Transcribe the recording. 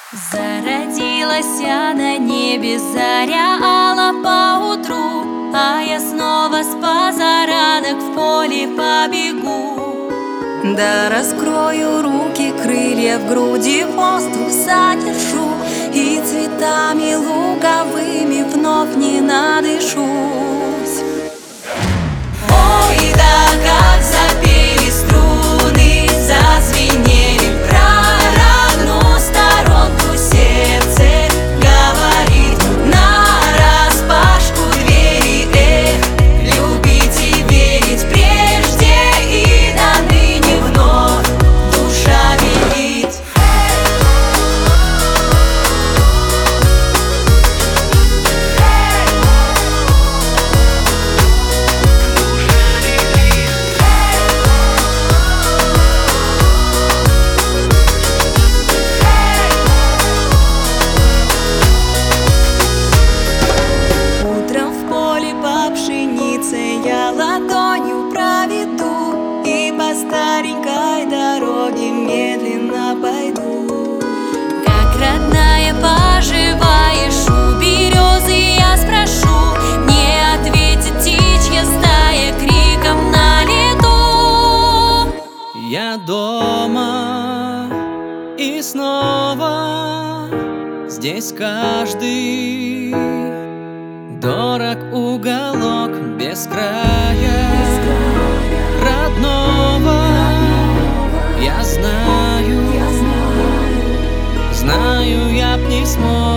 Зародилась на небе заря ала поутру, а я снова с позаранок в поле побегу. Да раскрою руки, крылья в груди воздух задержу, и цветами луговыми вновь не надышусь. Ой, да как запели струны, зазвенели про родную сторонку, сердце говорит нараспашку двери. Эх, любить и верить прежде и до ныне вновь душа велит. Я ладонью проведу и по старенькой дороге медленно пойду. Как родная поживаешь у березы, я спрошу. Не ответит птичья стая криком на лету. Я дома и снова здесь каждый дорог уголок без края родного. Я знаю, я б не смог